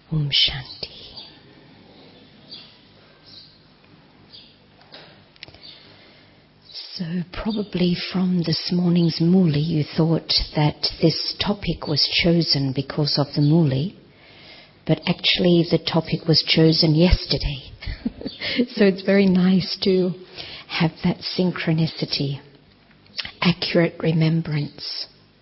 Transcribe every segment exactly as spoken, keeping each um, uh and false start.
Om Shanti. So probably from this morning's Muli you thought that this topic was chosen because of the Muli, but actually the topic was chosen yesterday. So it's very nice to have that synchronicity, accurate remembrance.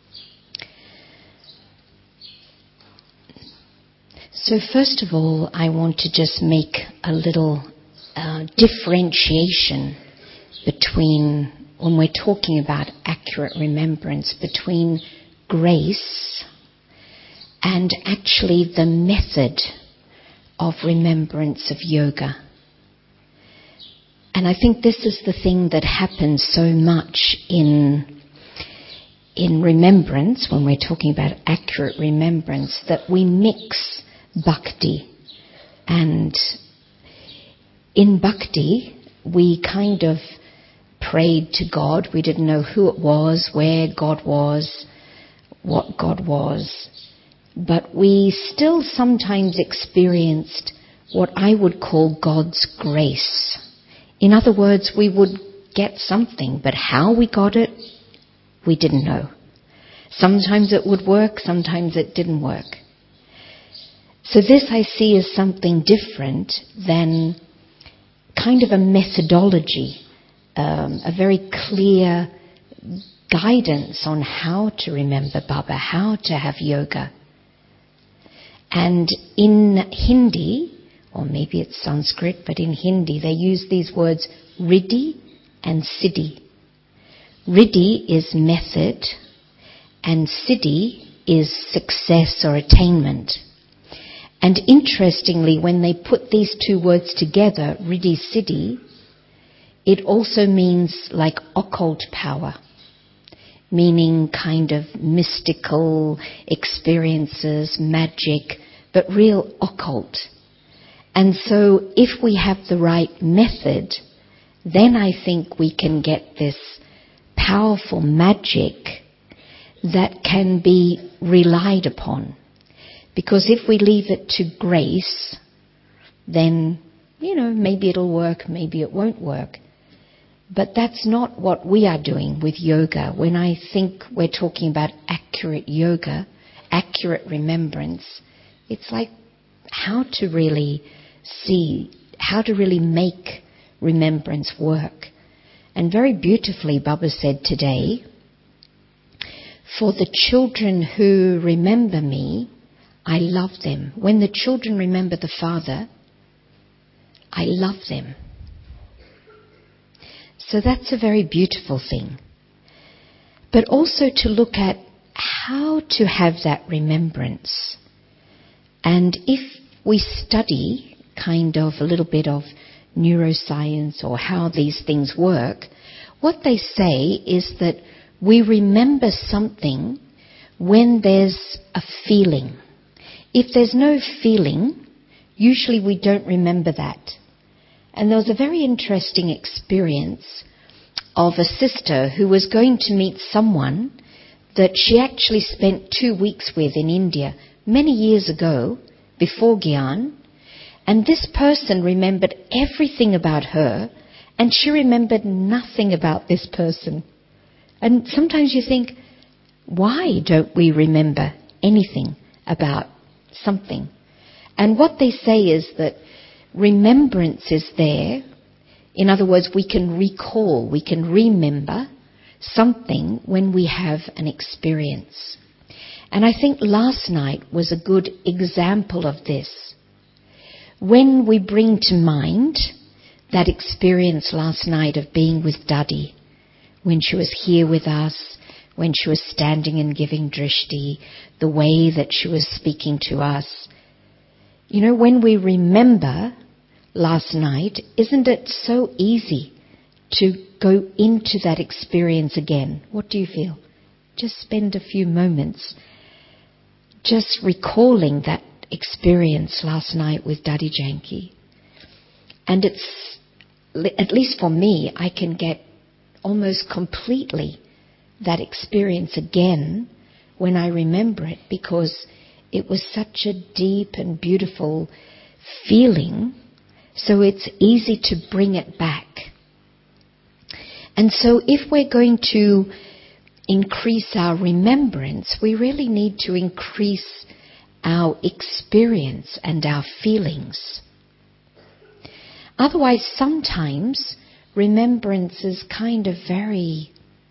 So first of all, I want to just make a little uh, differentiation between, when we're talking about accurate remembrance, between grace and actually the method of remembrance of yoga. And I think this is the thing that happens so much in in remembrance, when we're talking about accurate remembrance, that we mix bhakti. And in bhakti, we kind of prayed to God. We didn't know who it was, where God was, what God was. But we still sometimes experienced what I would call God's grace. In other words, we would get something, but how we got it, we didn't know. Sometimes it would work, sometimes it didn't work. So this I see as something different than kind of a methodology, um, a very clear guidance on how to remember Baba, how to have yoga. And in Hindi, or maybe it's Sanskrit, but in Hindi they use these words Riddhi and Siddhi. Riddhi is method and Siddhi is success or attainment. And interestingly, when they put these two words together, Riddhi Siddhi, it also means like occult power, meaning kind of mystical experiences, magic, but real occult. And so if we have the right method, then I think we can get this powerful magic that can be relied upon. Because if we leave it to grace, then, you know, maybe it'll work, maybe it won't work. But that's not what we are doing with yoga. When I think we're talking about accurate yoga, accurate remembrance, it's like how to really see, how to really make remembrance work. And very beautifully, Baba said today, for the children who remember me, I love them. When the children remember the Father, I love them. So that's a very beautiful thing. But also to look at how to have that remembrance. And if we study kind of a little bit of neuroscience or how these things work, what they say is that we remember something when there's a feeling. If there's no feeling, usually we don't remember that. And there was a very interesting experience of a sister who was going to meet someone that she actually spent two weeks with in India many years ago, before Gyan. And this person remembered everything about her, and she remembered nothing about this person. And sometimes you think, why don't we remember anything about something? And what they say is that remembrance is there. In other words, we can recall, we can remember something when we have an experience. And I think last night was a good example of this. When we bring to mind that experience last night of being with Dadi, when she was here with us, when she was standing and giving drishti, the way that she was speaking to us. You know, when we remember last night, isn't it so easy to go into that experience again? What do you feel? Just spend a few moments just recalling that experience last night with Dadi Janki. And it's, at least for me, I can get almost completely that experience again when I remember it, because It was such a deep and beautiful feeling, so it's easy to bring it back. And so if we're going to increase our remembrance, we really need to increase our experience and our feelings. Otherwise, sometimes remembrance is kind of very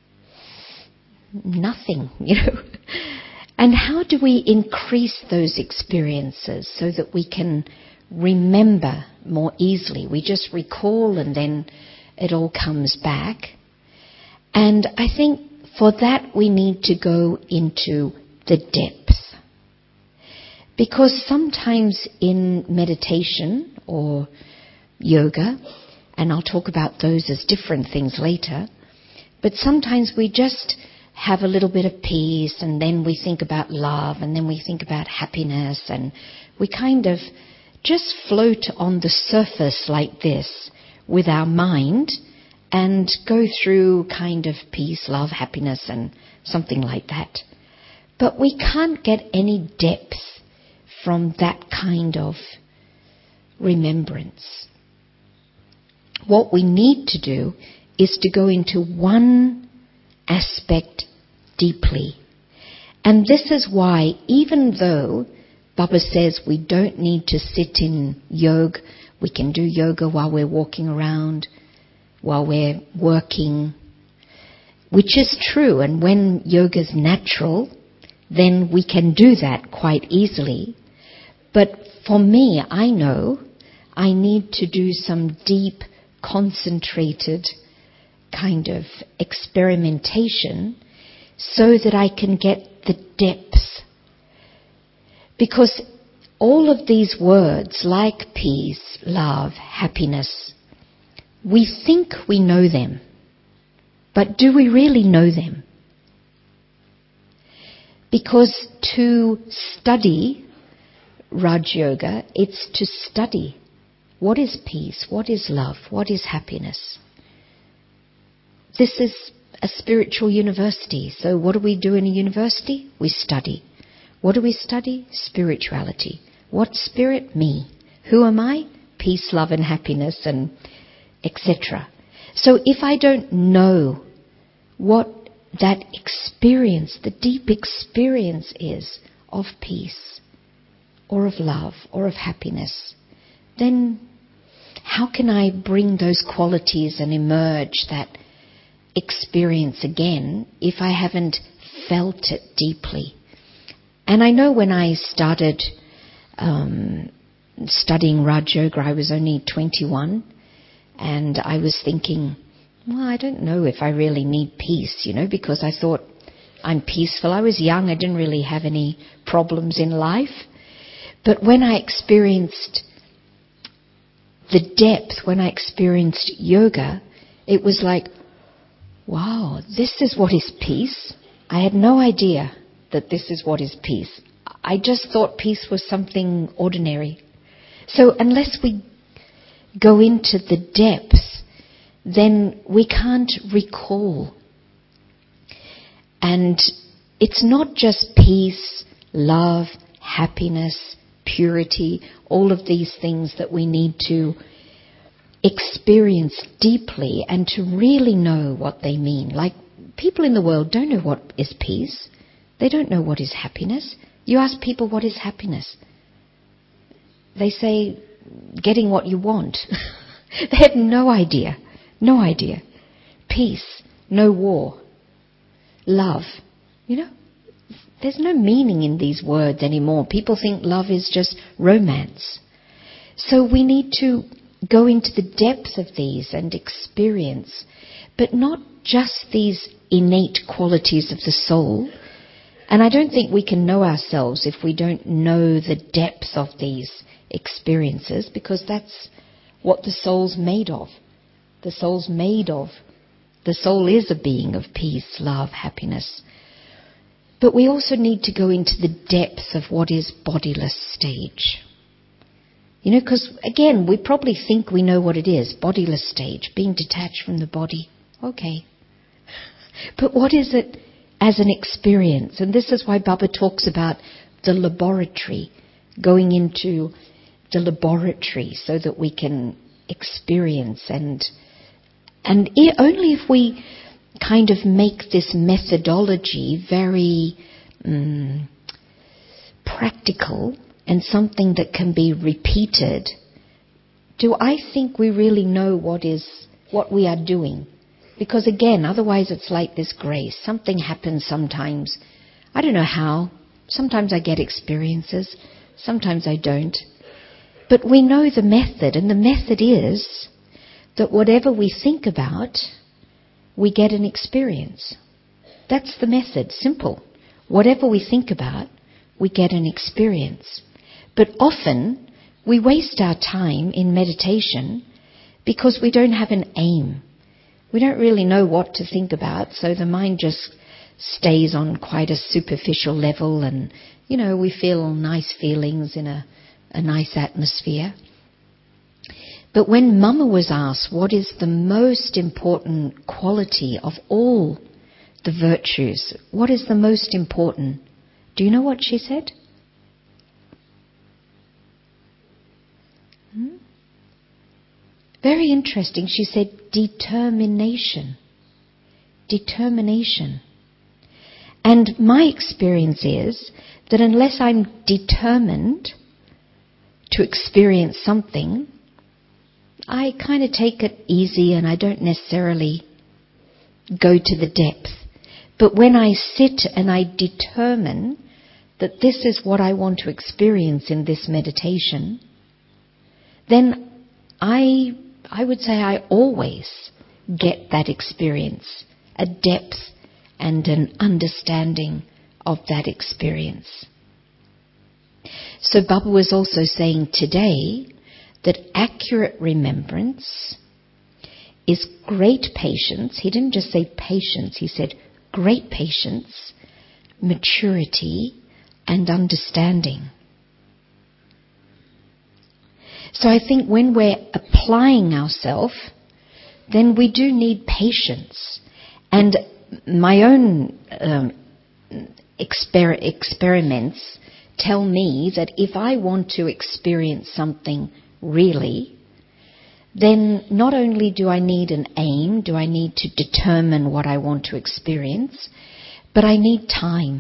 nothing, you know. And how do we increase those experiences so that we can remember more easily? We just recall and then it all comes back. And I think for that we need to go into the depth. Because sometimes in meditation or yoga, and I'll talk about those as different things later, but sometimes we just have a little bit of peace and then we think about love and then we think about happiness and we kind of just float on the surface like this with our mind and go through kind of peace, love, happiness and something like that. But we can't get any depth from that kind of remembrance. What we need to do is to go into one aspect deeply. And this is why, even though Baba says we don't need to sit in yoga, we can do yoga while we're walking around, while we're working, which is true. And when yoga's natural, then we can do that quite easily. But for me, I know I need to do some deep, concentrated kind of experimentation so that I can get the depth. Because all of these words like peace, love, happiness, we think we know them. But do we really know them? Because to study Raj Yoga, it's to study what is peace, what is love, what is happiness. This is a spiritual university. So what do we do in a university? We study. What do we study? Spirituality. What spirit? Me. Who am I? Peace, love and happiness and et cetera. So if I don't know what that experience, the deep experience is of peace or of love or of happiness, then how can I bring those qualities and emerge that experience again if I haven't felt it deeply? And I know when I started um, studying Raj Yoga, I was only twenty-one, and I was thinking, well, I don't know if I really need peace, you know, because I thought I'm peaceful. I was young, I didn't really have any problems in life. But when I experienced the depth, when I experienced yoga, it was like, wow, this is what is peace. I had no idea that this is what is peace. I just thought peace was something ordinary. So unless we go into the depths, then we can't recall. And it's not just peace, love, happiness, purity, all of these things that we need to experience deeply and to really know what they mean. Like, people in the world don't know what is peace. They don't know what is happiness. You ask people, what is happiness? They say, getting what you want. They have no idea. No idea. Peace. No war. Love. You know, there's no meaning in these words anymore. People think love is just romance. So we need to go into the depth of these and experience, but not just these innate qualities of the soul. And I don't think we can know ourselves if we don't know the depth of these experiences, because that's what the soul's made of. The soul's made of. The soul is a being of peace, love, happiness. But we also need to go into the depth of what is bodiless stage. You know, because again, we probably think we know what it is. Bodiless stage, being detached from the body. Okay. But what is it as an experience? And this is why Baba talks about the laboratory, going into the laboratory so that we can experience and and it, only if we kind of make this methodology very um, practical and something that can be repeated, do I think we really know what is what we are doing. Because again, otherwise it's like this grace. Something happens sometimes. I don't know how. Sometimes I get experiences. Sometimes I don't. But we know the method, and the method is that whatever we think about, we get an experience. That's the method, simple. Whatever we think about, we get an experience. But often we waste our time in meditation because we don't have an aim. We don't really know what to think about, so the mind just stays on quite a superficial level and, you know, we feel nice feelings in a, a nice atmosphere. But when Mama was asked what is the most important quality of all the virtues, what is the most important, do you know what she said? Hmm? Very interesting. She said determination. Determination. And my experience is that unless I'm determined to experience something, I kind of take it easy and I don't necessarily go to the depth. But when I sit and I determine that this is what I want to experience in this meditation, then I I would say I always get that experience, a depth and an understanding of that experience. So Baba was also saying today that accurate remembrance is great patience. He didn't just say patience, he said great patience, maturity, and understanding. So I think when we're applying ourselves, then we do need patience. And my own um, exper- experiments tell me that if I want to experience something really, then not only do I need an aim, do I need to determine what I want to experience, but I need time.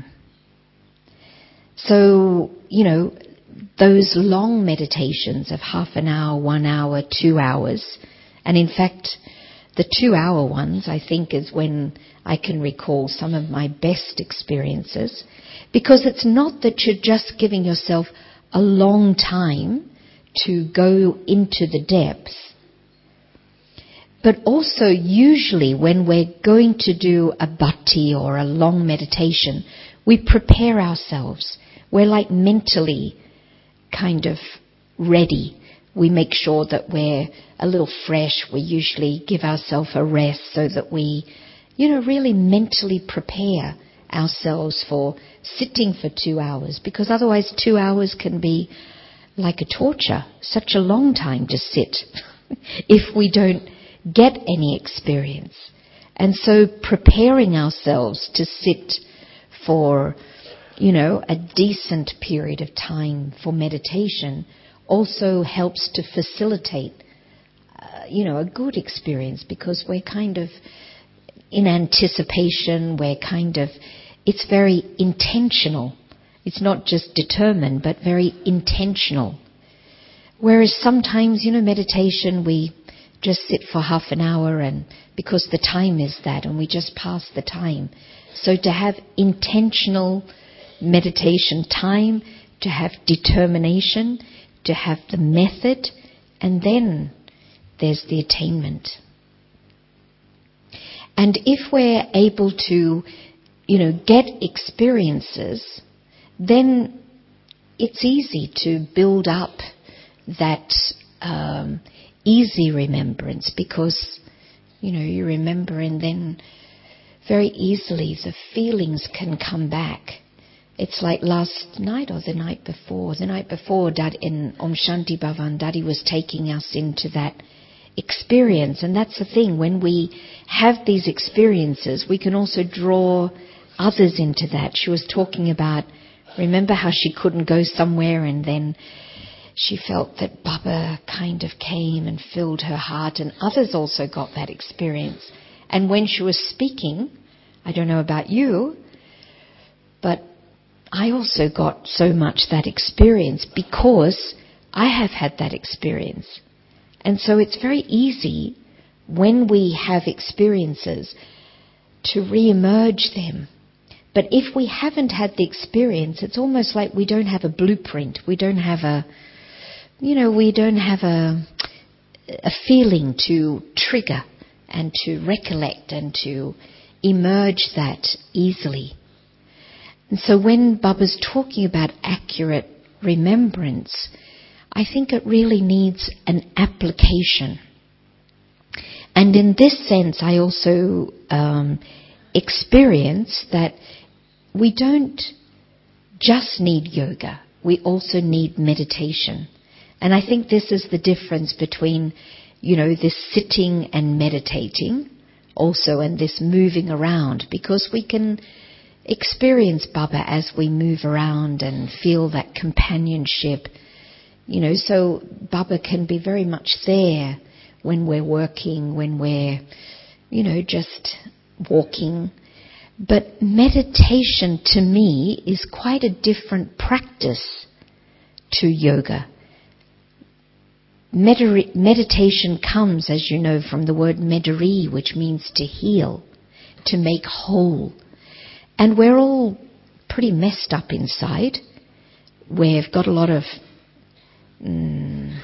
So, you know, those long meditations of half an hour, one hour, two hours, and in fact, the two-hour ones, I think, is when I can recall some of my best experiences, because it's not that you're just giving yourself a long time to go into the depth, but also usually when we're going to do a bhakti or a long meditation, we prepare ourselves. We're like mentally kind of ready. We make sure that we're a little fresh. We usually give ourselves a rest so that we, you know, really mentally prepare ourselves for sitting for two hours. Because otherwise two hours can be like a torture, such a long time to sit if we don't get any experience. And so preparing ourselves to sit for, you know, a decent period of time for meditation also helps to facilitate, uh, you know, a good experience, because we're kind of in anticipation, we're kind of, it's very intentional. It's not just determined, but very intentional. Whereas sometimes, you know, meditation, we just sit for half an hour and because the time is that and we just pass the time. So to have intentional meditation time, to have determination, to have the method, and then there's the attainment. And if we're able to, you know, get experiences, then it's easy to build up that um, easy remembrance, because, you know, you remember and then very easily the feelings can come back. It's like last night or the night before. The night before, Dad, in Om Shanti Bhavan, Daddy was taking us into that experience. And that's the thing, when we have these experiences, we can also draw others into that. She was talking about Remember how she couldn't go somewhere and then she felt that Baba kind of came and filled her heart, and others also got that experience. And when she was speaking, I don't know about you, but I also got so much that experience because I have had that experience. And so it's very easy when we have experiences to re-emerge them. But if we haven't had the experience, it's almost like we don't have a blueprint. We don't have a, you know, we don't have a, a feeling to trigger and to recollect and to emerge that easily. And so when Baba's talking about accurate remembrance, I think it really needs an application. And in this sense, I also um, experience that we don't just need yoga, we also need meditation. And I think this is the difference between, you know, this sitting and meditating also and this moving around, because we can experience Baba as we move around and feel that companionship. You know, so Baba can be very much there when we're working, when we're, you know, just walking. But meditation to me is quite a different practice to yoga. Medita- meditation comes, as you know, from the word medari, which means to heal, to make whole. And we're all pretty messed up inside. We've got a lot of mm,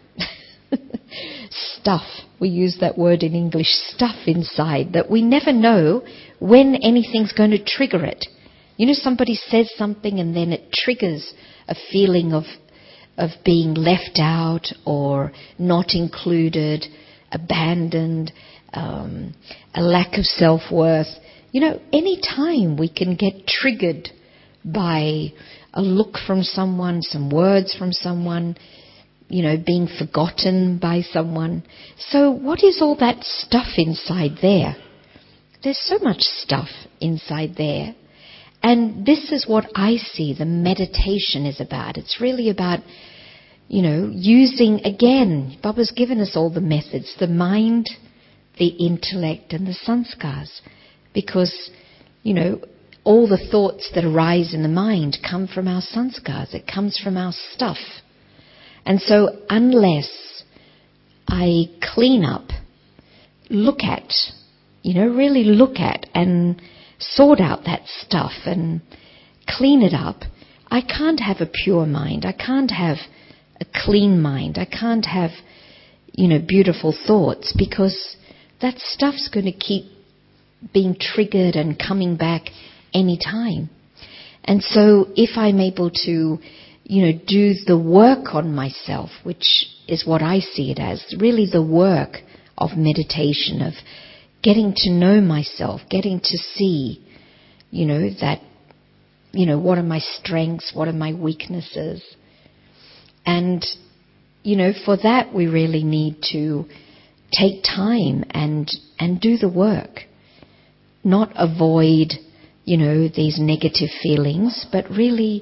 stuff. We use that word in English, stuff inside, that we never know when anything's going to trigger it. You know, somebody says something and then it triggers a feeling of of being left out or not included, abandoned, um, a lack of self-worth. You know, any time we can get triggered by a look from someone, some words from someone, you know, being forgotten by someone. So what is all that stuff inside there? There's so much stuff inside there. And this is what I see the meditation is about. It's really about, you know, using, again, Baba's given us all the methods, the mind, the intellect and the sanskars. Because, you know, all the thoughts that arise in the mind come from our sanskars. It comes from our stuff. And so unless I clean up, look at, you know, really look at and sort out that stuff and clean it up, I can't have a pure mind. I can't have a clean mind. I can't have, you know, beautiful thoughts, because that stuff's going to keep being triggered and coming back any time. And so if I'm able to, you know, do the work on myself, which is what I see it as, really the work of meditation, of getting to know myself, getting to see, you know, that, you know, what are my strengths, what are my weaknesses. And, you know, for that we really need to take time and and do the work. Not avoid, you know, these negative feelings, but really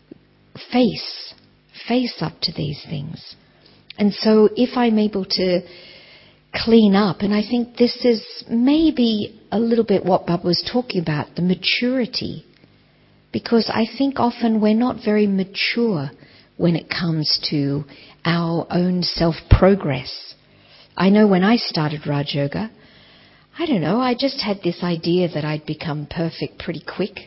face, face up to these things. And so if I'm able to clean up, and I think this is maybe a little bit what Baba was talking about, the maturity. Because I think often we're not very mature when it comes to our own self-progress. I know when I started Raj Yoga, I don't know, I just had this idea that I'd become perfect pretty quick.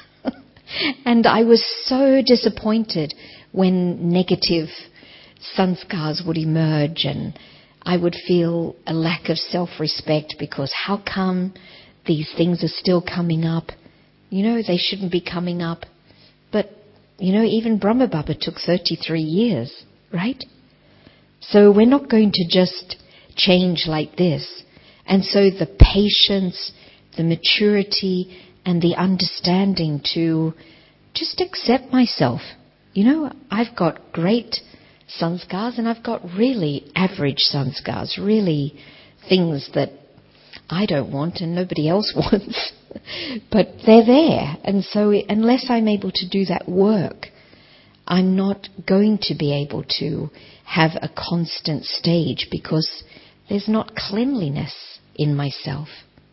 And I was so disappointed when negative sanskars would emerge, and I would feel a lack of self-respect because how come these things are still coming up? You know, they shouldn't be coming up. But, you know, even Brahma Baba took thirty-three years, right? So we're not going to just change like this. And so the patience, the maturity, and the understanding to just accept myself. You know, I've got great sanskars and I've got really average sanskars, really things that I don't want and nobody else wants. But they're there. And so unless I'm able to do that work, I'm not going to be able to have a constant stage, because there's not cleanliness in myself.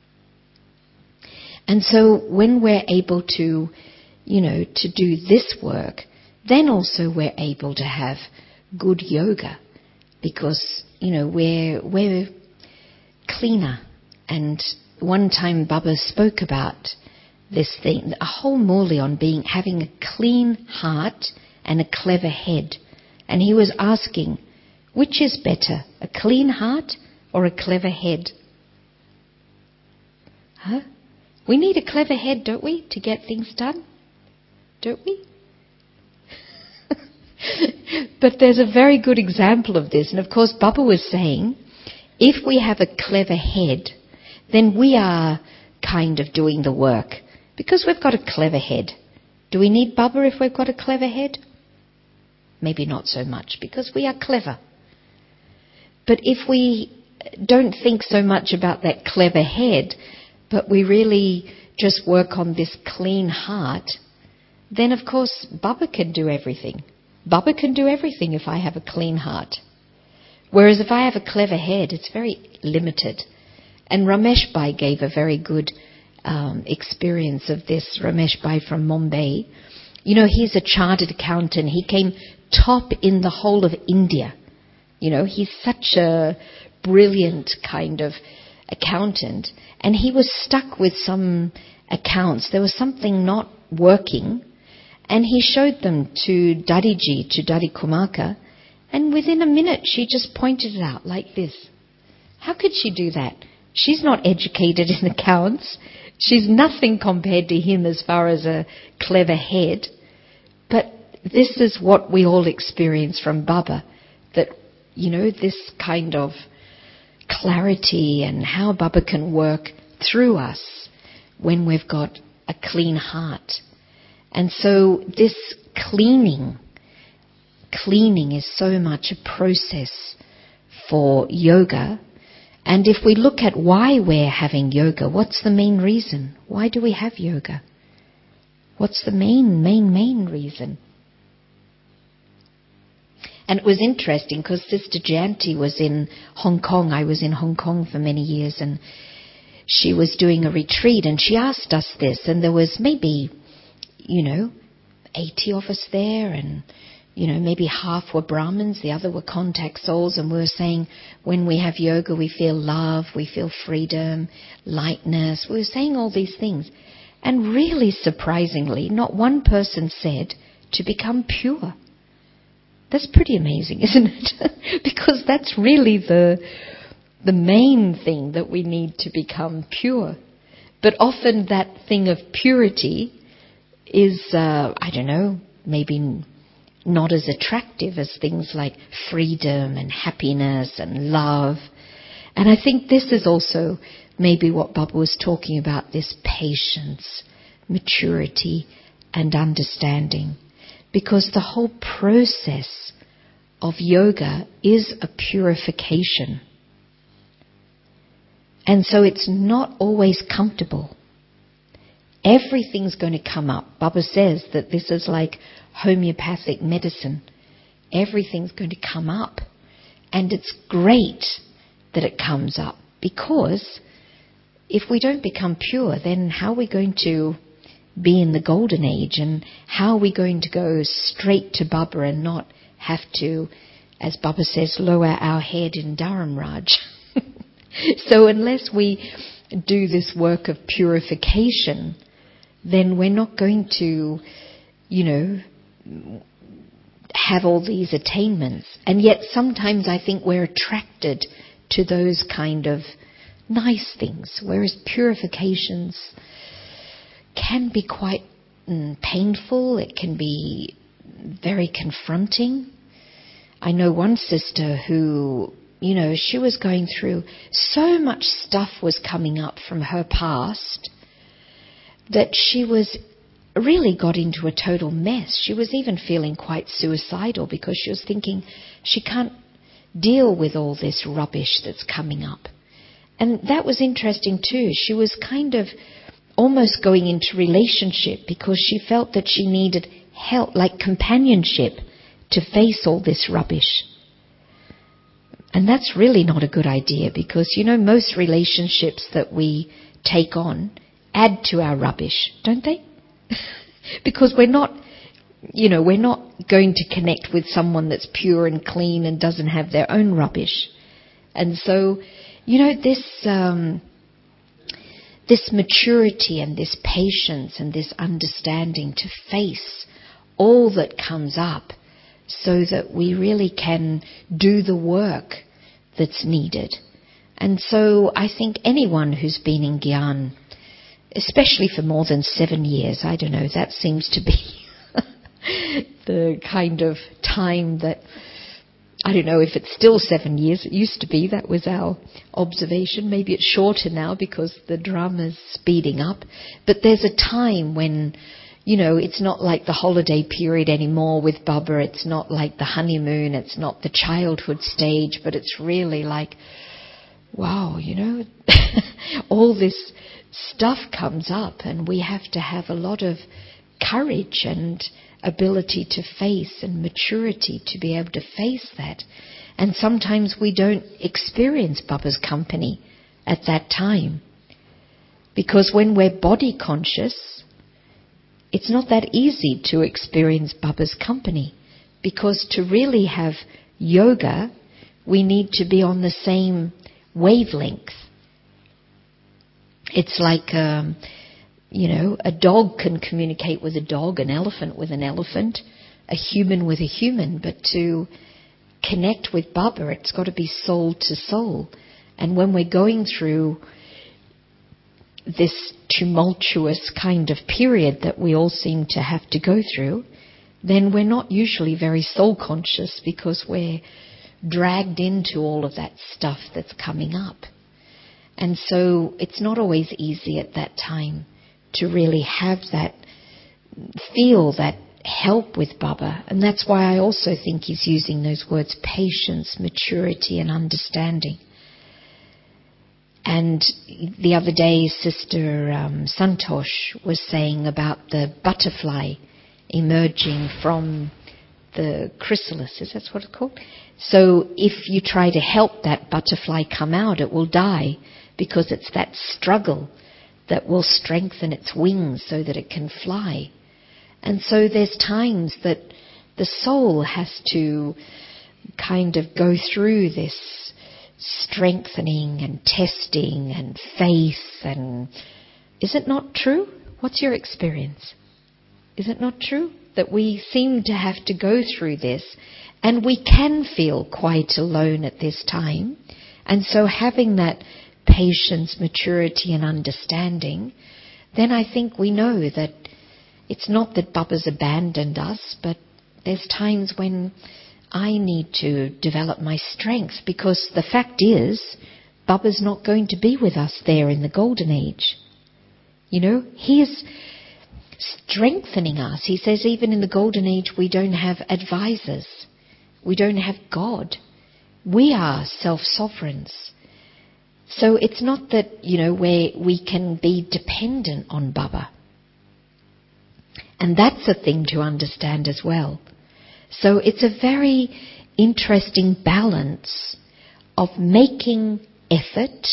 And so when we're able to, you know, to do this work, then also we're able to have good yoga, because, you know, we're, we're cleaner. And one time Baba spoke about this thing, a whole Murli on being, having a clean heart and a clever head. And he was asking, which is better, a clean heart or a clever head? Huh? We need a clever head, don't we, to get things done? Don't we? But there's a very good example of this. And of course, Baba was saying, if we have a clever head, then we are kind of doing the work, because we've got a clever head. Do we need Baba if we've got a clever head? Maybe not so much, because we are clever. But if we don't think so much about that clever head, but we really just work on this clean heart, then of course Baba can do everything. Baba can do everything if I have a clean heart. Whereas if I have a clever head, it's very limited. And Ramesh Bhai gave a very good um, experience of this. Ramesh Bhai from Mumbai. You know, he's a chartered accountant. He came top in the whole of India. You know, he's such a brilliant kind of accountant. And he was stuck with some accounts. There was something not working. And he showed them to Dadiji, to Dadi Kumaka. And within a minute, she just pointed it out like this. How could she do that? She's not educated in accounts. She's nothing compared to him as far as a clever head. But this is what we all experience from Baba. That, you know, this kind of clarity and how Baba can work through us when we've got a clean heart. And so this cleaning, cleaning is so much a process for yoga. And if we look at why we're having yoga, what's the main reason? Why do we have yoga? What's the main, main, main reason? And it was interesting because Sister Jayanti was in Hong Kong. I was in Hong Kong for many years, and she was doing a retreat, and she asked us this, and there was maybe, you know, eighty of us there, and, you know, maybe half were Brahmins, the other were contact souls, and we were saying when we have yoga we feel love, we feel freedom, lightness. We were saying all these things. And really surprisingly, not one person said to become pure. That's pretty amazing, isn't it? Because that's really the, the main thing, that we need to become pure. But often that thing of purity is, uh, I don't know, maybe not as attractive as things like freedom and happiness and love. And I think this is also maybe what Baba was talking about, this patience, maturity and understanding. Because the whole process of yoga is a purification. And so it's not always comfortable. Everything's going to come up. Baba says that this is like homeopathic medicine. Everything's going to come up. And it's great that it comes up, because if we don't become pure, then how are we going to be in the golden age, and how are we going to go straight to Baba and not have to, as Baba says, lower our head in Dharam Raj? So unless we do this work of purification, then we're not going to, you know, have all these attainments. And yet sometimes I think we're attracted to those kind of nice things, whereas purifications can be quite mm, painful. It can be very confronting. I know one sister who, you know, she was going through so much stuff was coming up from her past that she was really got into a total mess. She was even feeling quite suicidal because she was thinking she can't deal with all this rubbish that's coming up. And that was interesting too. She was kind of almost going into relationship because she felt that she needed help, like companionship, to face all this rubbish. And that's really not a good idea because, you know, most relationships that we take on add to our rubbish, don't they? Because we're not, you know, we're not going to connect with someone that's pure and clean and doesn't have their own rubbish. And so, you know, this um, this maturity and this patience and this understanding to face all that comes up so that we really can do the work that's needed. And so I think anyone who's been in Gyan, especially for more than seven years, I don't know, that seems to be the kind of time that, I don't know if it's still seven years, it used to be, that was our observation. Maybe it's shorter now because the drama's speeding up. But there's a time when, you know, it's not like the holiday period anymore with Baba, it's not like the honeymoon, it's not the childhood stage, but it's really like, wow, you know, all this stuff comes up and we have to have a lot of courage and ability to face and maturity to be able to face that. And sometimes we don't experience Baba's company at that time. Because when we're body conscious, it's not that easy to experience Baba's company. Because to really have yoga, we need to be on the same wavelength. It's like, um, you know, a dog can communicate with a dog, an elephant with an elephant, a human with a human, but to connect with Baba, it's got to be soul to soul. And when we're going through this tumultuous kind of period that we all seem to have to go through, then we're not usually very soul conscious because we're dragged into all of that stuff that's coming up. And so it's not always easy at that time to really have that, feel that help with Baba. And that's why I also think he's using those words, patience, maturity and understanding. And the other day, Sister um, Santosh was saying about the butterfly emerging from the chrysalis. Is that what it's called? So if you try to help that butterfly come out, it will die because it's that struggle that will strengthen its wings so that it can fly. And so there's times that the soul has to kind of go through this strengthening and testing and faith. And is it not true? What's your experience? Is it not true that we seem to have to go through this, and we can feel quite alone at this time? And so having that patience, maturity and understanding, then I think we know that it's not that Baba's abandoned us, but there's times when I need to develop my strength, because the fact is, Baba's not going to be with us there in the Golden Age. You know, he is strengthening us. He says even in the Golden Age we don't have advisors. We don't have God. We are self-sovereigns. So it's not that, you know, where we can be dependent on Baba. And that's a thing to understand as well. So it's a very interesting balance of making effort,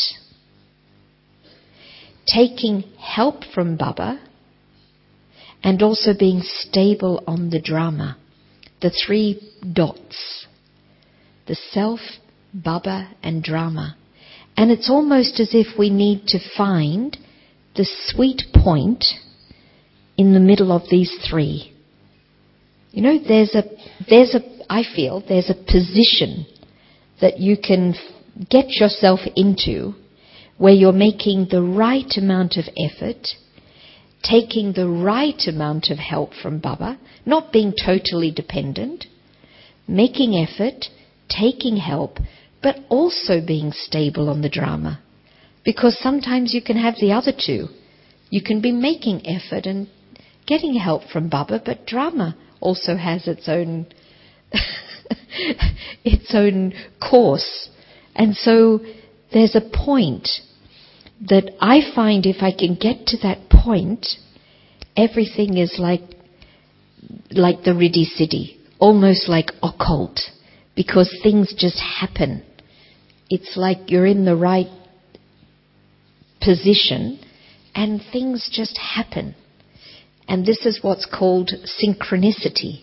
taking help from Baba, and also being stable on the drama. The three dots. The self, Baba and drama. And it's almost as if we need to find the sweet point in the middle of these three. You know, there's a, there's a, I feel, there's a position that you can get yourself into where you're making the right amount of effort, taking the right amount of help from Baba, not being totally dependent, making effort, taking help, but also being stable on the drama. Because sometimes you can have the other two. You can be making effort and getting help from Baba, but drama also has its own its own course. And so there's a point that I find if I can get to that point, everything is like like the Riddhi Siddhi, almost like occult, because things just happen. It's like you're in the right position and things just happen. And this is what's called synchronicity.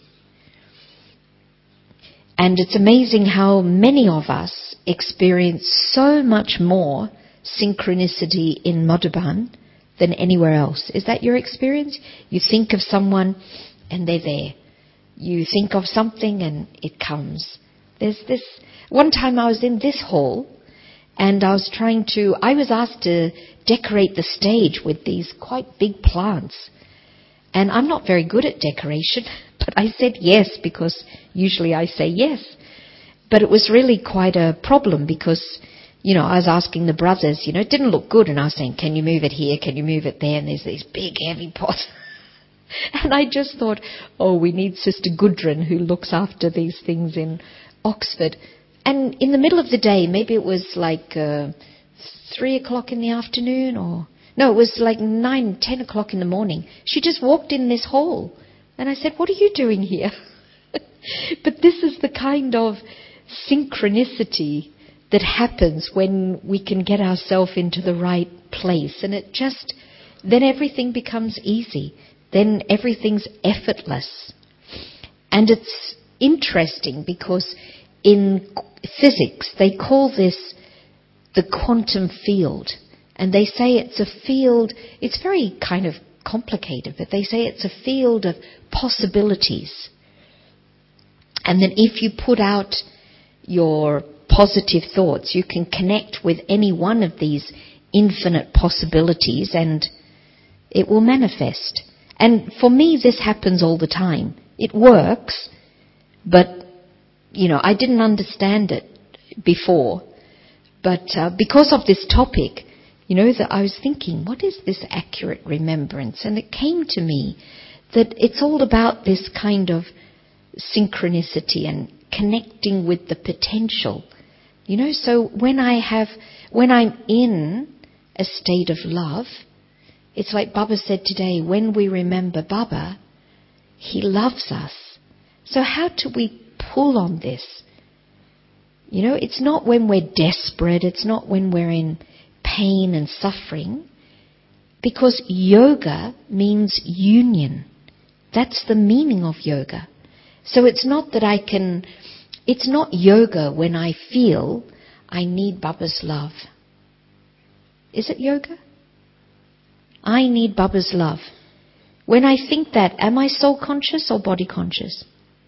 And it's amazing how many of us experience so much more synchronicity in Madhuban than anywhere else. Is that your experience? You think of someone and they're there. You think of something and it comes. There's this... One time I was in this hall and I was trying to... I was asked to decorate the stage with these quite big plants. And I'm not very good at decoration, but I said yes because usually I say yes. But it was really quite a problem because, you know, I was asking the brothers, you know, it didn't look good. And I was saying, can you move it here? Can you move it there? And there's these big, heavy pots. And I just thought, oh, we need Sister Gudrun who looks after these things in Oxford. And in the middle of the day, maybe it was like uh, three o'clock in the afternoon or... No, it was like nine, ten o'clock in the morning. She just walked in this hall. And I said, what are you doing here? But this is the kind of synchronicity that happens when we can get ourselves into the right place. And it just, then everything becomes easy. Then everything's effortless. And it's interesting because in physics, they call this the quantum field. And they say it's a field, it's very kind of complicated, but they say it's a field of possibilities. And then if you put out your positive thoughts, you can connect with any one of these infinite possibilities and it will manifest. And for me, this happens all the time. It works, but, you know, I didn't understand it before. But uh, because of this topic, you know, that I was thinking, what is this accurate remembrance? And it came to me that it's all about this kind of synchronicity and connecting with the potential. You know, so when I have, when I'm in a state of love, it's like Baba said today, when we remember Baba, he loves us. So how do we pull on this? You know, it's not when we're desperate, it's not when we're in pain and suffering, because yoga means union. That's the meaning of yoga. So it's not that I can, it's not yoga when I feel I need Baba's love. Is it yoga? I need Baba's love. When I think that, am I soul conscious or body conscious?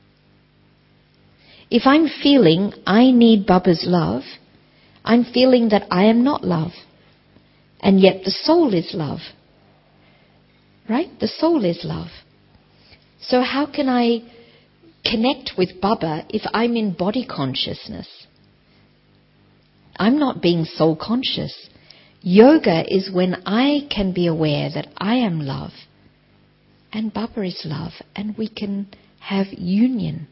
If I'm feeling I need Baba's love, I'm feeling that I am not love. And yet the soul is love. Right? The soul is love. So how can I connect with Baba if I'm in body consciousness? I'm not being soul conscious. Yoga is when I can be aware that I am love and Baba is love and we can have union.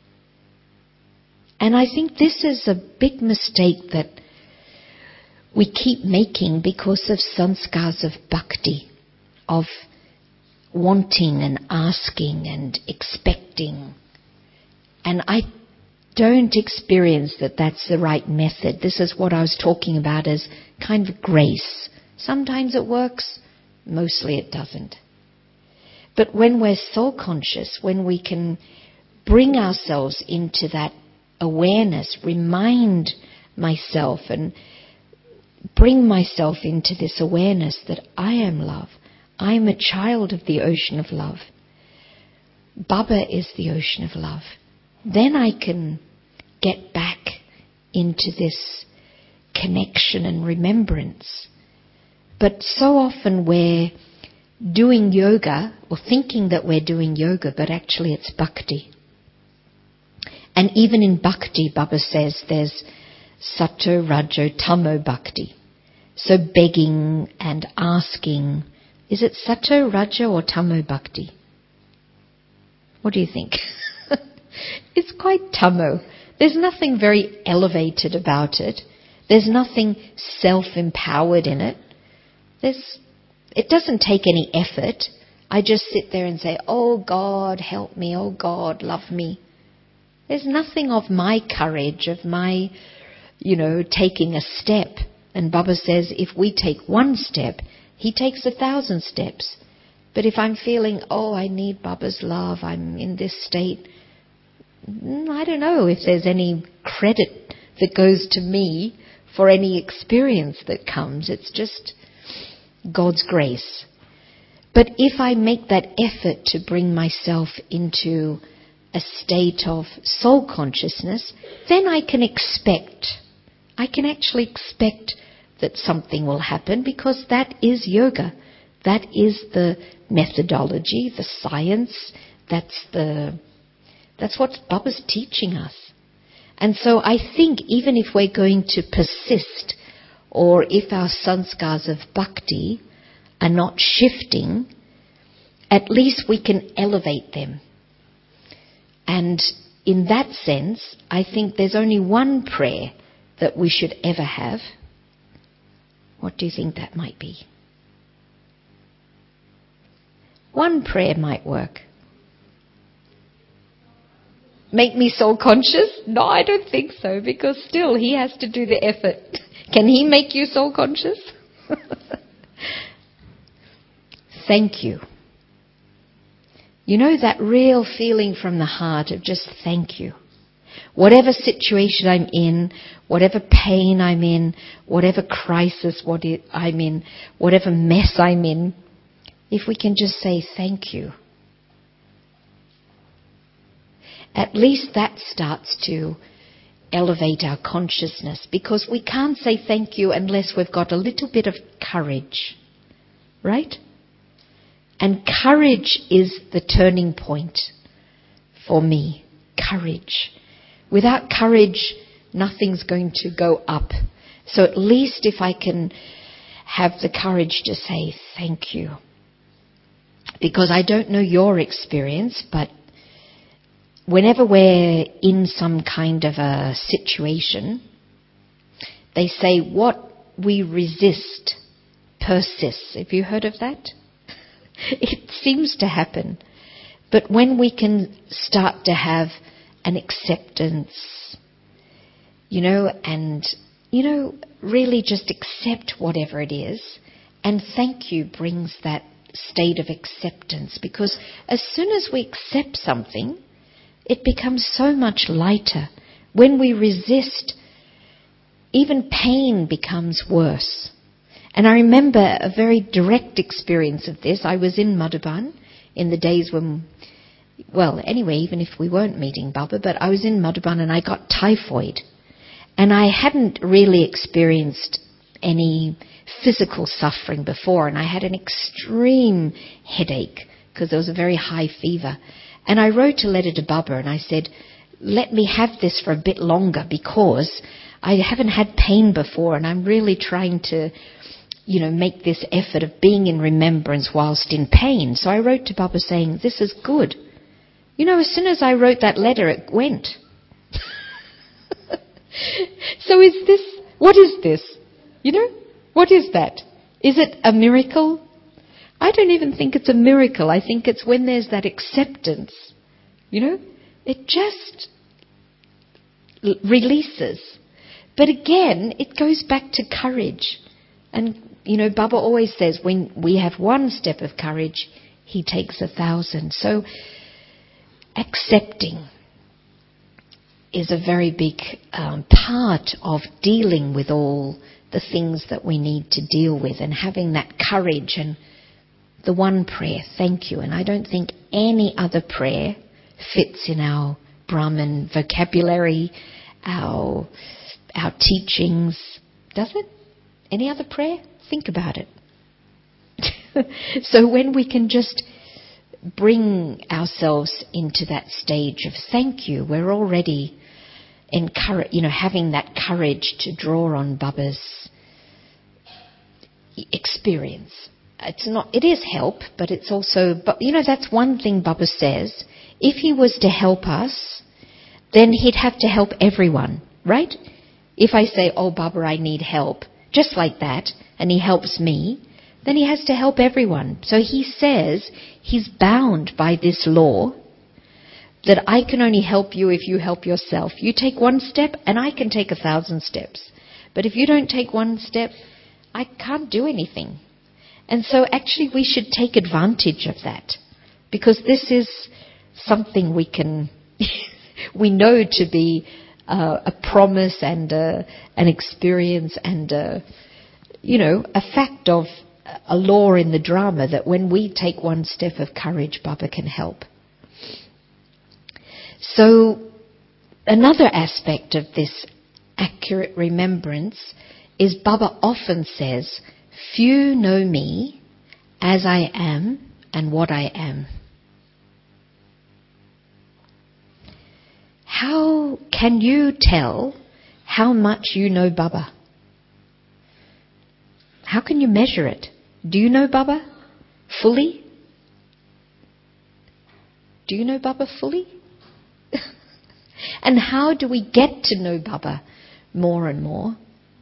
And I think this is a big mistake that we keep making because of sanskars of bhakti, of wanting and asking and expecting. And I don't experience that that's the right method. This is what I was talking about as kind of grace. Sometimes it works, mostly it doesn't. But when we're soul conscious, when we can bring ourselves into that awareness, remind myself and bring myself into this awareness that I am love. I'm a child of the ocean of love. Baba is the ocean of love. Then I can get back into this connection and remembrance. But so often we're doing yoga or thinking that we're doing yoga, but actually it's bhakti. And even in bhakti, Baba says there's sato, rajo, tamo bhakti. So begging and asking. Is it sato, rajo or tamo bhakti? What do you think? It's quite tamo. There's nothing very elevated about it. There's nothing self-empowered in it. There's, it doesn't take any effort. I just sit there and say, oh God, help me. Oh God, love me. There's nothing of my courage, of my, you know, taking a step. And Baba says, if we take one step, he takes a thousand steps. But if I'm feeling, oh, I need Baba's love, I'm in this state, I don't know if there's any credit that goes to me for any experience that comes. It's just God's grace. But if I make that effort to bring myself into a state of soul consciousness, then I can expect, I can actually expect that something will happen, because that is yoga. That is the methodology, the science, that's the that's what Baba's teaching us. And so I think even if we're going to persist, or if our sanskars of bhakti are not shifting, at least we can elevate them. And in that sense, I think there's only one prayer that we should ever have. What do you think that might be? One prayer might work. Make me soul conscious? No, I don't think so, because still he has to do the effort. Can he make you soul conscious? Thank you. You know, that real feeling from the heart of just thank you. Whatever situation I'm in, whatever pain I'm in, whatever crisis what I'm in, whatever mess I'm in, if we can just say thank you, at least that starts to elevate our consciousness, because we can't say thank you unless we've got a little bit of courage, right? And courage is the turning point for me. Courage. Without courage, nothing's going to go up. So at least if I can have the courage to say thank you. Because I don't know your experience, but whenever we're in some kind of a situation, they say what we resist persists. Have you heard of that? It seems to happen. But when we can start to have an acceptance, you know, and, you know, really just accept whatever it is, and thank you brings that state of acceptance. Because as soon as we accept something, it becomes so much lighter. When we resist, even pain becomes worse. And I remember a very direct experience of this. I was in Madhuban in the days when, well, anyway, even if we weren't meeting Baba, but I was in Madhuban and I got typhoid. And I hadn't really experienced any physical suffering before. And I had an extreme headache because there was a very high fever. And I wrote a letter to Baba and I said, let me have this for a bit longer, because I haven't had pain before and I'm really trying to, you know, make this effort of being in remembrance whilst in pain. So I wrote to Baba saying, this is good. You know, as soon as I wrote that letter, it went. So is this, what is this? You know, what is that? Is it a miracle? I don't even think it's a miracle. I think it's when there's that acceptance, you know, it just l- releases. But again, it goes back to courage. And, you know, Baba always says, when we have one step of courage, he takes a thousand. So accepting is a very big um, part of dealing with all the things that we need to deal with, and having that courage. And the one prayer, thank you. And I don't think any other prayer fits in our Brahman vocabulary, our our teachings. Does it? Any other prayer? Think about it. So when we can just bring ourselves into that stage of thank you, we're already encourage, you know, having that courage to draw on Baba's experience. It's not, it is help, but it's also, but you know, that's one thing Baba says. If he was to help us, then he'd have to help everyone, right? If I say, oh, Baba, I need help, just like that, and he helps me, then he has to help everyone. So he says he's bound by this law that I can only help you if you help yourself. You take one step and I can take a thousand steps. But if you don't take one step, I can't do anything. And so actually we should take advantage of that, because this is something we can, we know to be uh, a promise and uh, an experience and, uh, you know, a fact of a law in the drama, that when we take one step of courage, Baba can help. So another aspect of this accurate remembrance is Baba often says, few know me as I am and what I am. How can you tell how much you know Baba? How can you measure it? Do you know Baba fully? Do you know Baba fully? And how do we get to know Baba more and more?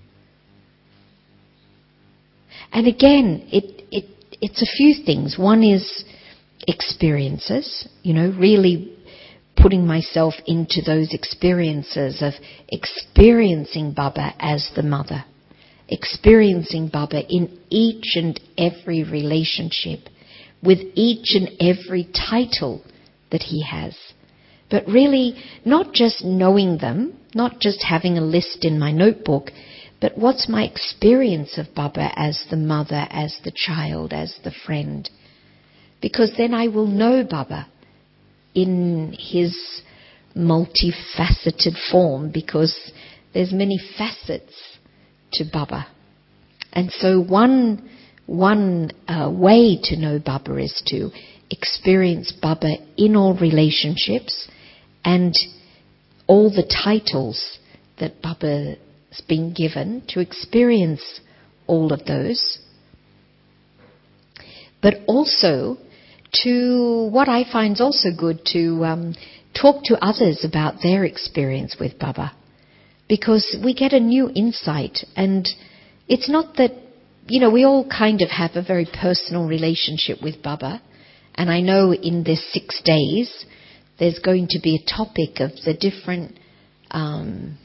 And again, it, it it's a few things. One is experiences, you know, really putting myself into those experiences of experiencing Baba as the mother, experiencing Baba in each and every relationship, with each and every title that he has. But really, not just knowing them, not just having a list in my notebook, but what's my experience of Baba as the mother, as the child, as the friend? Because then I will know Baba in his multifaceted form, because there's many facets to Baba. And so one, one uh, way to know Baba is to experience Baba in all relationships and all the titles that Baba has been given, to experience all of those. But also to, what I find is also good, to um, talk to others about their experience with Baba, because we get a new insight. And it's not that, you know, we all kind of have a very personal relationship with Baba. And I know in this six days, there's going to be a topic of the different um,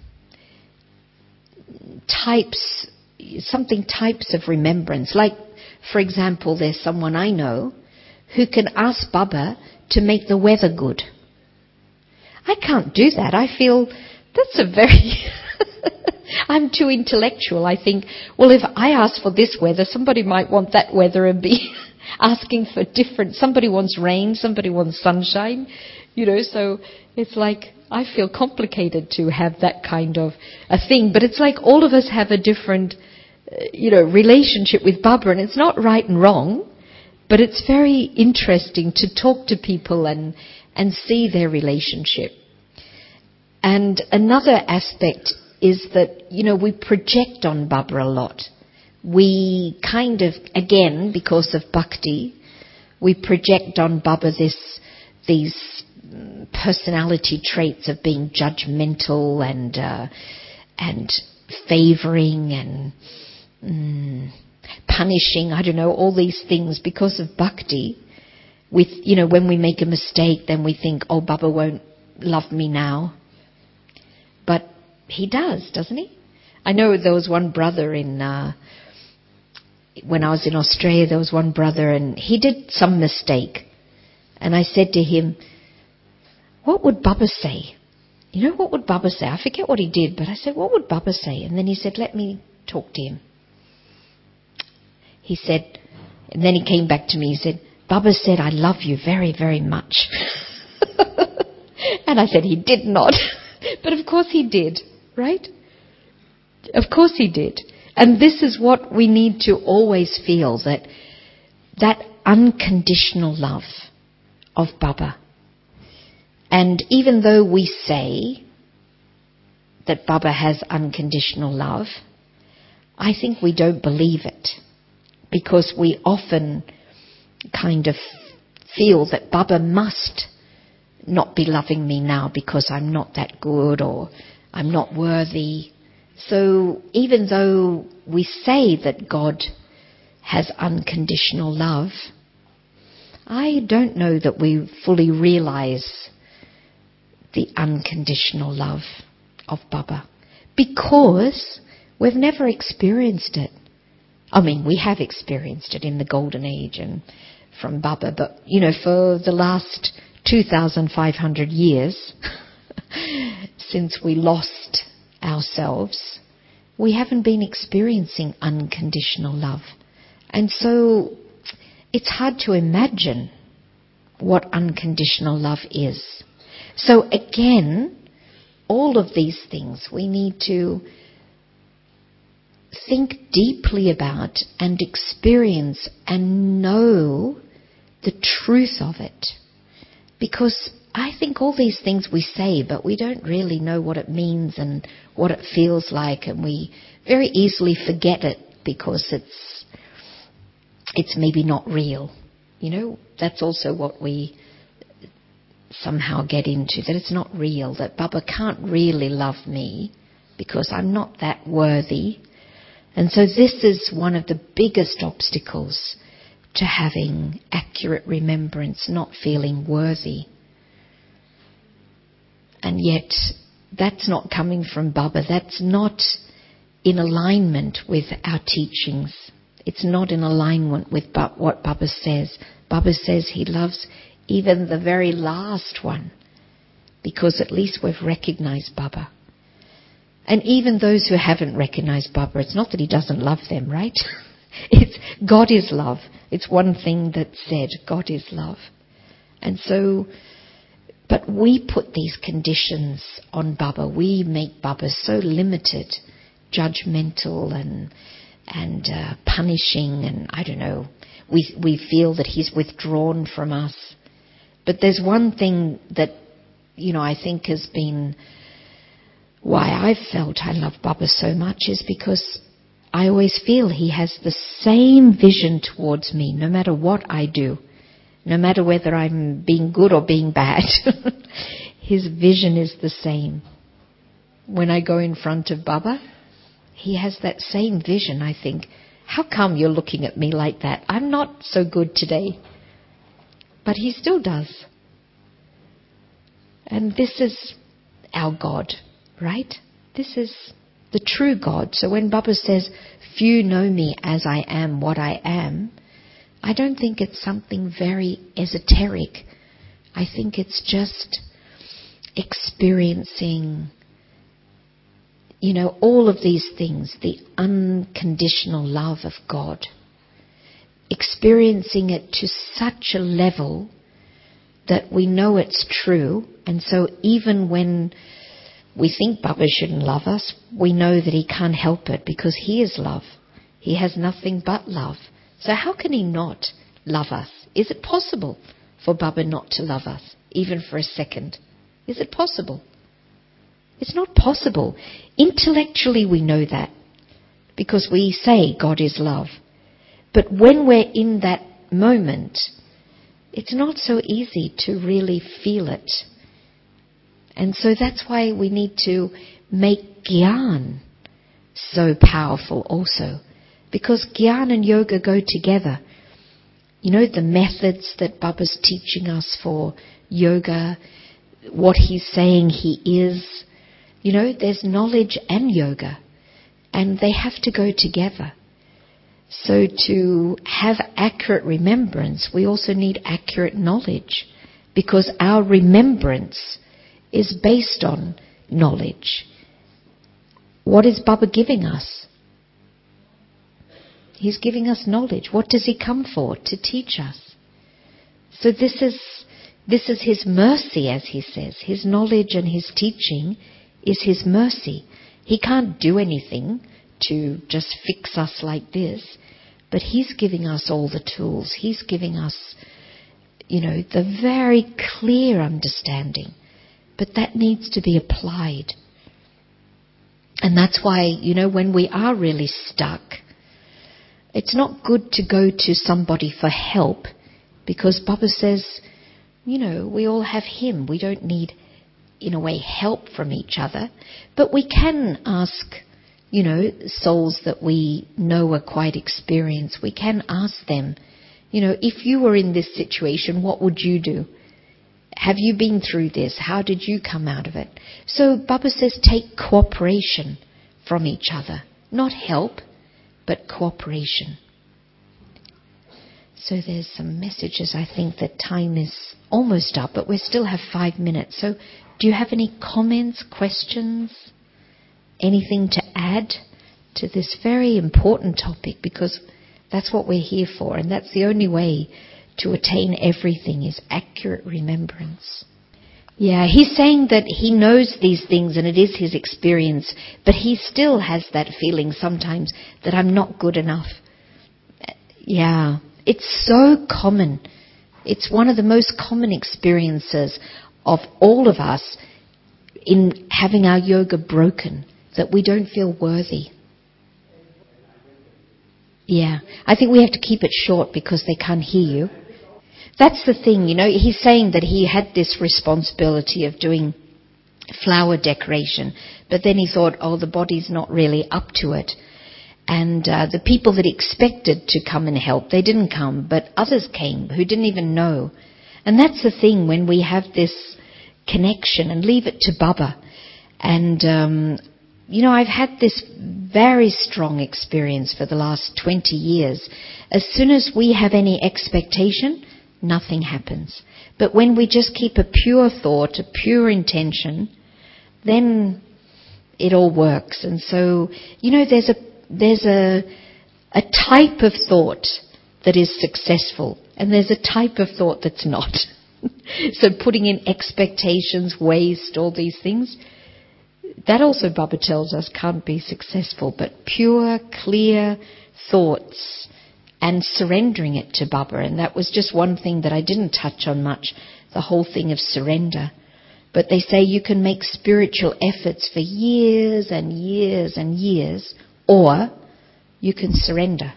types, something types of remembrance. Like, for example, there's someone I know who can ask Baba to make the weather good. I can't do that. I feel that's a very... I'm too intellectual. I think, well, if I ask for this weather, somebody might want that weather and be asking for different... Somebody wants rain, somebody wants sunshine, you know, so it's like, I feel complicated to have that kind of a thing. But it's like all of us have a different, uh, you know, relationship with Baba, and it's not right and wrong, but it's very interesting to talk to people and, and see their relationship. And another aspect is that, you know, we project on Baba a lot. We kind of, again, because of bhakti, we project on Baba this, these personality traits of being judgmental and uh, and favouring and mm, punishing. I don't know, all these things because of bhakti. With, you know, when we make a mistake, then we think, oh, Baba won't love me now. But he does, doesn't he? I know there was one brother in, uh, when I was in Australia, there was one brother and he did some mistake. And I said to him, what would Baba say? You know, what would Baba say? I forget what he did, but I said, what would Baba say? And then he said, let me talk to him. He said, and then he came back to me, he said, Baba said, I love you very, very much. And I said, he did not. But of course he did, right? Of course he did. And this is what we need to always feel, that that unconditional love of Baba. And even though we say that Baba has unconditional love, I think we don't believe it, because we often kind of feel that Baba must not be loving me now because I'm not that good or I'm not worthy. So even though we say that God has unconditional love, I don't know that we fully realise the unconditional love of Baba, because we've never experienced it. I mean, we have experienced it in the Golden Age and from Baba, but, you know, for the last two thousand five hundred years, since we lost ourselves, we haven't been experiencing unconditional love. And so it's hard to imagine what unconditional love is. So again, all of these things we need to think deeply about and experience and know the truth of it. Because I think all these things we say, but we don't really know what it means and what it feels like, and we very easily forget it because it's it's maybe not real. You know, that's also what we somehow get into, that it's not real, that Baba can't really love me because I'm not that worthy. And so this is one of the biggest obstacles to having accurate remembrance, not feeling worthy. And yet that's not coming from Baba. That's not in alignment with our teachings. It's not in alignment with what Baba says. Baba says he loves even the very last one, because at least we've recognized Baba. And even those who haven't recognized Baba, it's not that he doesn't love them, right? It's God is love. It's one thing that's said, God is love. And so, but we put these conditions on Baba. We make Baba so limited, judgmental and and uh, punishing, and I don't know. We we feel that he's withdrawn from us. But there's one thing that, you know, I think has been why I've felt I love Baba so much, is because I always feel he has the same vision towards me, no matter what I do, no matter whether I'm being good or being bad. His vision is the same. When I go in front of Baba, he has that same vision. I think, how come you're looking at me like that? I'm not so good today. But he still does. And this is our God, right? This is the true God. So when Baba says, few know me as I am what I am, I don't think it's something very esoteric. I think it's just experiencing, you know, all of these things, the unconditional love of God. Experiencing it to such a level that we know it's true. And so even when we think Baba shouldn't love us, we know that he can't help it, because he is love. He has nothing but love. So how can he not love us? Is it possible for Baba not to love us, even for a second? Is it possible? It's not possible. Intellectually we know that, because we say God is love. But when we're in that moment, it's not so easy to really feel it. And so that's why we need to make Gyan so powerful also. Because Gyan and yoga go together. You know, the methods that Baba's teaching us for yoga, what he's saying he is, you know, there's knowledge and yoga. And they have to go together. So to have accurate remembrance, we also need accurate knowledge, because our remembrance is based on knowledge. What is Baba giving us? He's giving us knowledge. What does he come for? To teach us. So this is this is his mercy, as he says. His knowledge and his teaching is his mercy. He can't do anything to just fix us like this, but he's giving us all the tools. He's giving us, you know, the very clear understanding. But that needs to be applied. And that's why, you know, when we are really stuck, it's not good to go to somebody for help, because Baba says, you know, we all have him. We don't need, in a way, help from each other. But we can ask you know, souls that we know are quite experienced, we can ask them, you know, if you were in this situation, what would you do? Have you been through this? How did you come out of it? So Baba says take cooperation from each other. Not help, but cooperation. So there's some messages. I think that time is almost up, but we still have five minutes. So do you have any comments, questions, anything to add to this very important topic? Because that's what we're here for, and that's the only way to attain everything is accurate remembrance. Yeah, he's saying that he knows these things and it is his experience, but he still has that feeling sometimes that I'm not good enough. Yeah, it's so common. It's one of the most common experiences of all of us in having our yoga broken, that we don't feel worthy. Yeah, I think we have to keep it short because they can't hear you. That's the thing, you know, he's saying that he had this responsibility of doing flower decoration, but then he thought, oh, the body's not really up to it. And uh, the people that expected to come and help, they didn't come, but others came who didn't even know. And that's the thing when we have this connection, and leave it to Baba. And, um, you know, I've had this very strong experience for the last twenty years. As soon as we have any expectation, nothing happens. But when we just keep a pure thought, a pure intention, then it all works. And so, you know, there's a there's a a type of thought that is successful, and there's a type of thought that's not. So putting in expectations, waste, all these things, that also Baba tells us can't be successful. But pure, clear thoughts and surrendering it to Baba. And that was just one thing that I didn't touch on much, the whole thing of surrender. But they say you can make spiritual efforts for years and years and years, or you can surrender.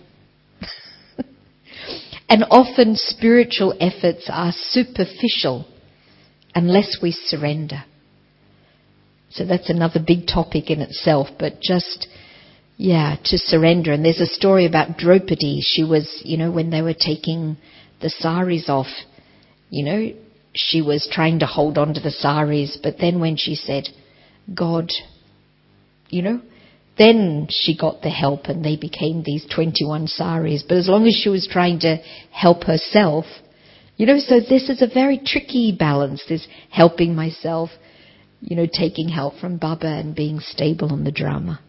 And often spiritual efforts are superficial unless we surrender. So that's another big topic in itself, but just, yeah, to surrender. And there's a story about Draupadi. She was, you know, when they were taking the saris off, you know, she was trying to hold on to the saris, but then when she said, God, you know, then she got the help and they became these twenty-one saris. But as long as she was trying to help herself, you know, so this is a very tricky balance, this helping myself, you know, taking help from Baba and being stable on the drama.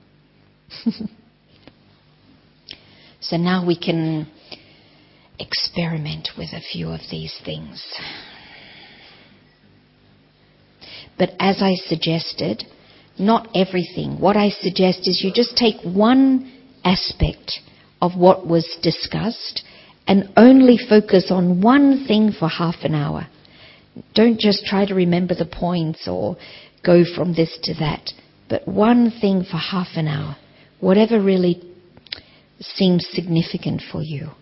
So now we can experiment with a few of these things. But as I suggested, not everything. What I suggest is you just take one aspect of what was discussed and only focus on one thing for half an hour. Don't just try to remember the points or go from this to that, but one thing for half an hour, whatever really seems significant for you.